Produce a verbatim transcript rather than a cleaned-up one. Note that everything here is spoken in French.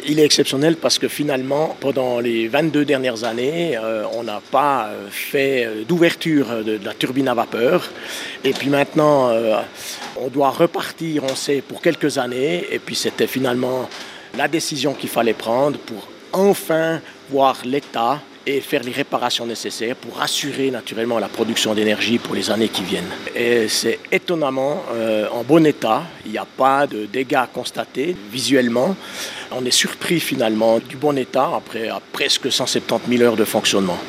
Il est exceptionnel parce que finalement, pendant les vingt-deux dernières années, euh, on n'a pas fait d'ouverture de, de la turbine à vapeur. Et puis maintenant, euh, on doit repartir, on sait, pour quelques années. Et puis c'était finalement la décision qu'il fallait prendre pour enfin voir l'État et faire les réparations nécessaires pour assurer naturellement la production d'énergie pour les années qui viennent. Et c'est étonnamment euh, en bon état, il n'y a pas de dégâts constatés visuellement. On est surpris finalement du bon état après presque cent soixante-dix mille heures de fonctionnement.